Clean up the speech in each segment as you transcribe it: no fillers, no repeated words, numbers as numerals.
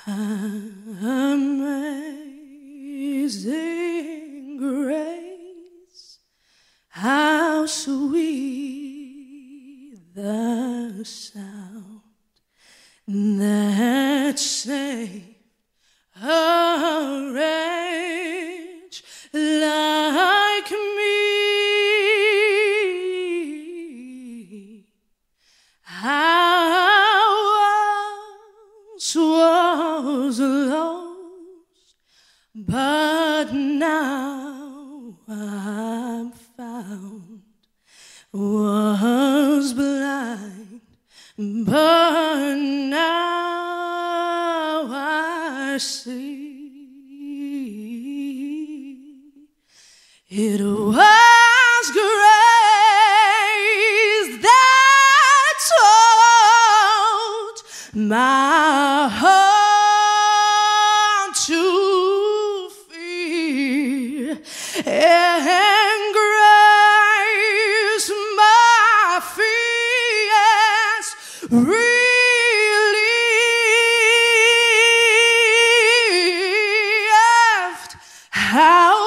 Amazing grace, how sweet the sound that saved a wretch like me. I once was lost, but now I'm found. Was blind, but now I see. It was grace that taught my heart to fear, and grace my fears relieved. How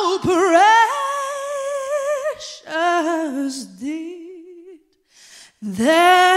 precious did that